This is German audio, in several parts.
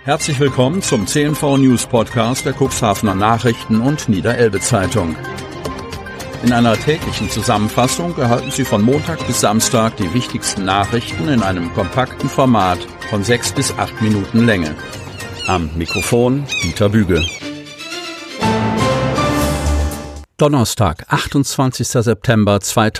Herzlich willkommen zum CNV News Podcast der Cuxhavener Nachrichten und Niederelbe Zeitung. In einer täglichen Zusammenfassung erhalten Sie von Montag bis Samstag die wichtigsten Nachrichten in einem kompakten Format von 6 bis 8 Minuten Länge. Am Mikrofon Dieter Büge. Donnerstag, 28. September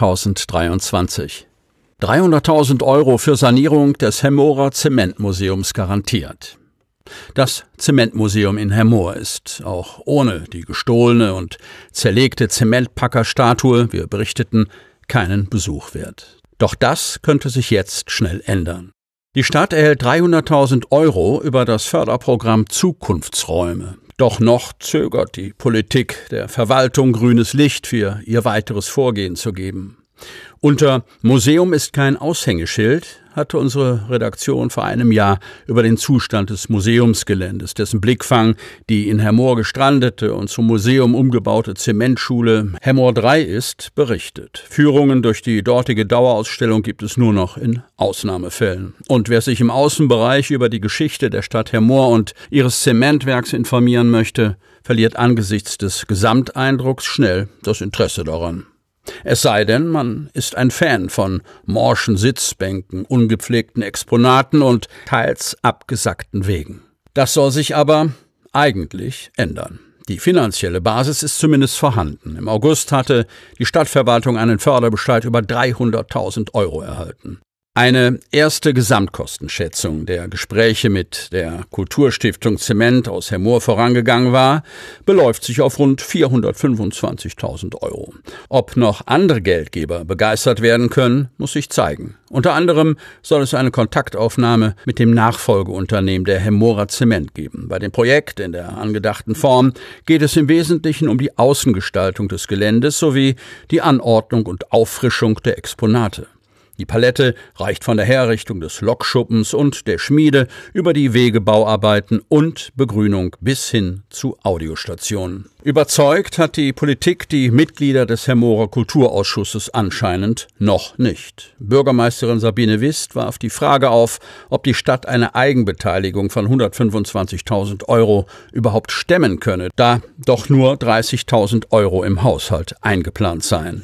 2023. 300.000 Euro für Sanierung des Hemmorer Zementmuseums garantiert. Das Zementmuseum in Hemmoor ist, auch ohne die gestohlene und zerlegte Zementpackerstatue, wir berichteten, keinen Besuch wert. Doch das könnte sich jetzt schnell ändern. Die Stadt erhält 300.000 Euro über das Förderprogramm Zukunftsräume. Doch noch zögert die Politik der Verwaltung grünes Licht für ihr weiteres Vorgehen zu geben. Unter Museum ist kein Aushängeschild hatte unsere Redaktion vor einem Jahr über den Zustand des Museumsgeländes, dessen Blickfang die in Hemmoor gestrandete und zum Museum umgebaute Zementschule Hemmoor 3 ist, berichtet. Führungen durch die dortige Dauerausstellung gibt es nur noch in Ausnahmefällen. Und wer sich im Außenbereich über die Geschichte der Stadt Hemmoor und ihres Zementwerks informieren möchte, verliert angesichts des Gesamteindrucks schnell das Interesse daran. Es sei denn, man ist ein Fan von morschen Sitzbänken, ungepflegten Exponaten und teils abgesackten Wegen. Das soll sich aber eigentlich ändern. Die finanzielle Basis ist zumindest vorhanden. Im August hatte die Stadtverwaltung einen Förderbescheid über 300.000 Euro erhalten. Eine erste Gesamtkostenschätzung der Gespräche mit der Kulturstiftung Zement aus Hemmoor vorangegangen war, beläuft sich auf rund 425.000 Euro. Ob noch andere Geldgeber begeistert werden können, muss sich zeigen. Unter anderem soll es eine Kontaktaufnahme mit dem Nachfolgeunternehmen der Hemmoorer Zement geben. Bei dem Projekt in der angedachten Form geht es im Wesentlichen um die Außengestaltung des Geländes sowie die Anordnung und Auffrischung der Exponate. Die Palette reicht von der Herrichtung des Lokschuppens und der Schmiede über die Wegebauarbeiten und Begrünung bis hin zu Audiostationen. Überzeugt hat die Politik die Mitglieder des Hemmoorer Kulturausschusses anscheinend noch nicht. Bürgermeisterin Sabine Wist warf die Frage auf, ob die Stadt eine Eigenbeteiligung von 125.000 Euro überhaupt stemmen könne, da doch nur 30.000 Euro im Haushalt eingeplant seien.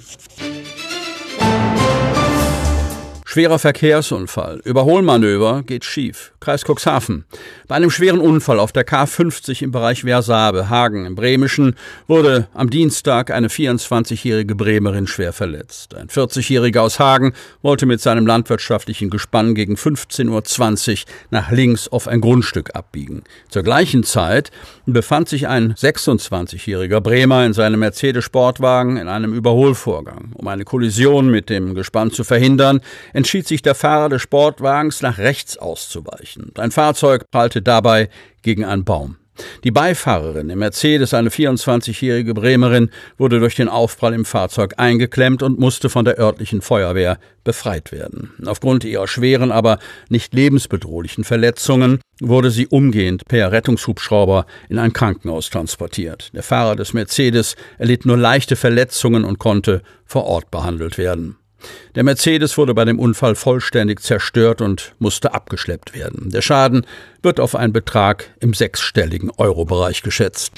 Schwerer Verkehrsunfall. Überholmanöver geht schief. Kreis Cuxhaven. Bei einem schweren Unfall auf der K50 im Bereich Wersabe, Hagen im Bremischen, wurde am Dienstag eine 24-jährige Bremerin schwer verletzt. Ein 40-jähriger aus Hagen wollte mit seinem landwirtschaftlichen Gespann gegen 15:20 Uhr nach links auf ein Grundstück abbiegen. Zur gleichen Zeit befand sich ein 26-jähriger Bremer in seinem Mercedes-Sportwagen in einem Überholvorgang. Um eine Kollision mit dem Gespann zu verhindern, entschied sich der Fahrer des Sportwagens, nach rechts auszuweichen. Ein Fahrzeug prallte dabei gegen einen Baum. Die Beifahrerin im Mercedes, eine 24-jährige Bremerin, wurde durch den Aufprall im Fahrzeug eingeklemmt und musste von der örtlichen Feuerwehr befreit werden. Aufgrund ihrer schweren, aber nicht lebensbedrohlichen Verletzungen wurde sie umgehend per Rettungshubschrauber in ein Krankenhaus transportiert. Der Fahrer des Mercedes erlitt nur leichte Verletzungen und konnte vor Ort behandelt werden. Der Mercedes wurde bei dem Unfall vollständig zerstört und musste abgeschleppt werden. Der Schaden wird auf einen Betrag im 6-stelligen Euro-Bereich geschätzt.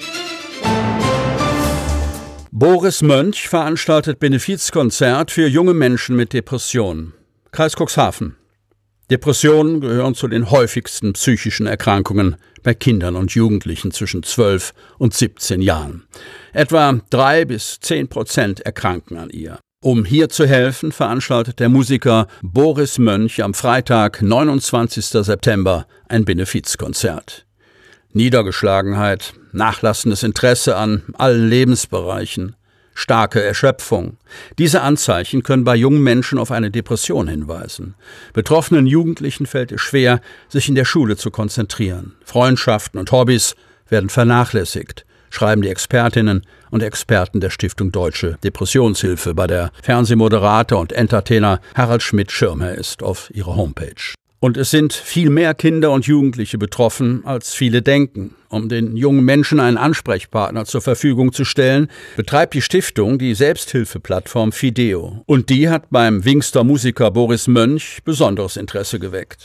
Boris Mönch veranstaltet Benefizkonzert für junge Menschen mit Depressionen. Kreis Cuxhaven. Depressionen gehören zu den häufigsten psychischen Erkrankungen bei Kindern und Jugendlichen zwischen 12 und 17 Jahren. Etwa 3-10% erkranken an ihr. Um hier zu helfen, veranstaltet der Musiker Boris Mönch am Freitag, 29. September, ein Benefizkonzert. Niedergeschlagenheit, nachlassendes Interesse an allen Lebensbereichen, starke Erschöpfung. Diese Anzeichen können bei jungen Menschen auf eine Depression hinweisen. Betroffenen Jugendlichen fällt es schwer, sich in der Schule zu konzentrieren. Freundschaften und Hobbys werden vernachlässigt, schreiben die Expertinnen und Experten der Stiftung Deutsche Depressionshilfe, bei der Fernsehmoderator und Entertainer Harald Schmidt-Schirmherr ist, auf ihrer Homepage. Und es sind viel mehr Kinder und Jugendliche betroffen, als viele denken. Um den jungen Menschen einen Ansprechpartner zur Verfügung zu stellen, betreibt die Stiftung die Selbsthilfeplattform Fideo. Und die hat beim Wingster Musiker Boris Mönch besonderes Interesse geweckt.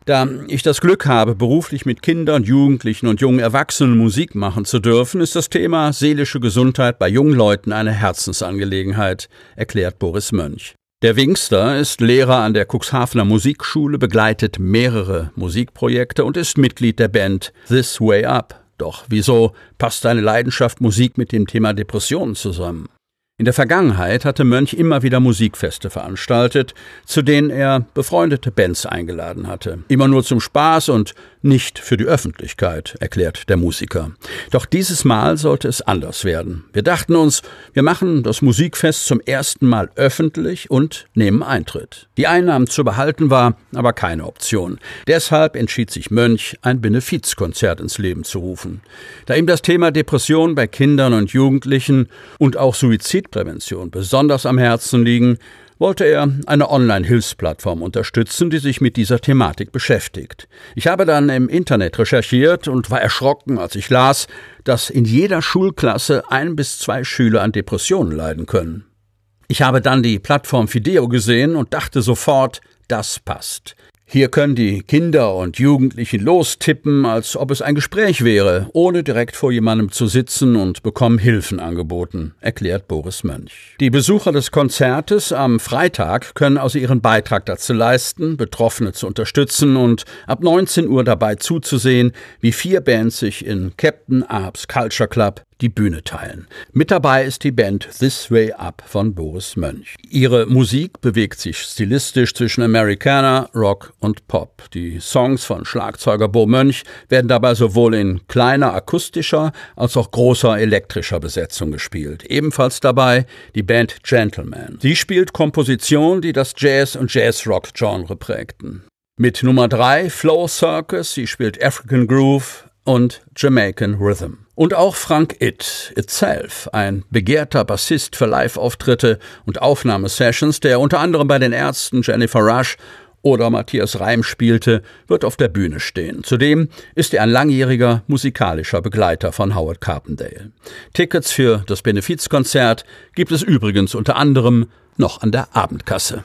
Da ich das Glück habe, beruflich mit Kindern, Jugendlichen und jungen Erwachsenen Musik machen zu dürfen, ist das Thema seelische Gesundheit bei jungen Leuten eine Herzensangelegenheit, erklärt Boris Mönch. Der Wingster ist Lehrer an der Cuxhavener Musikschule, begleitet mehrere Musikprojekte und ist Mitglied der Band This Way Up. Doch wieso passt seine Leidenschaft Musik mit dem Thema Depressionen zusammen? In der Vergangenheit hatte Mönch immer wieder Musikfeste veranstaltet, zu denen er befreundete Bands eingeladen hatte. Immer nur zum Spaß und nicht für die Öffentlichkeit, erklärt der Musiker. Doch dieses Mal sollte es anders werden. Wir dachten uns, wir machen das Musikfest zum ersten Mal öffentlich und nehmen Eintritt. Die Einnahmen zu behalten war aber keine Option. Deshalb entschied sich Mönch, ein Benefizkonzert ins Leben zu rufen. Da ihm das Thema Depression bei Kindern und Jugendlichen und auch Suizidprävention besonders am Herzen liegen, wollte er eine Online-Hilfsplattform unterstützen, die sich mit dieser Thematik beschäftigt. Ich habe dann im Internet recherchiert und war erschrocken, als ich las, dass in jeder Schulklasse 1 bis 2 Schüler an Depressionen leiden können. Ich habe dann die Plattform Fideo gesehen und dachte sofort, das passt. Hier können die Kinder und Jugendlichen lostippen, als ob es ein Gespräch wäre, ohne direkt vor jemandem zu sitzen, und bekommen Hilfen angeboten, erklärt Boris Mönch. Die Besucher des Konzertes am Freitag können also ihren Beitrag dazu leisten, Betroffene zu unterstützen und ab 19 Uhr dabei zuzusehen, wie 4 Bands sich in Captain Ahab's Culture Club die Bühne teilen. Mit dabei ist die Band This Way Up von Boris Mönch. Ihre Musik bewegt sich stilistisch zwischen Americana, Rock und Pop. Die Songs von Schlagzeuger Bo Mönch werden dabei sowohl in kleiner akustischer als auch großer elektrischer Besetzung gespielt. Ebenfalls dabei die Band Gentleman. Sie spielt Kompositionen, die das Jazz- und Jazz-Rock-Genre prägten. Mit Nummer 3 Flow Circus, sie spielt African Groove und Jamaican Rhythm. Und auch Frank Itself, ein begehrter Bassist für Live-Auftritte und Aufnahmesessions, der unter anderem bei den Ärzten, Jennifer Rush oder Matthias Reim spielte, wird auf der Bühne stehen. Zudem ist er ein langjähriger musikalischer Begleiter von Howard Carpendale. Tickets für das Benefizkonzert gibt es übrigens unter anderem noch an der Abendkasse.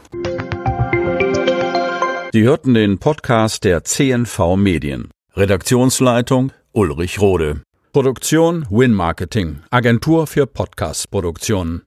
Sie hörten den Podcast der CNV Medien. Redaktionsleitung Ulrich Rode. Produktion Win Marketing, Agentur für Podcast-Produktionen.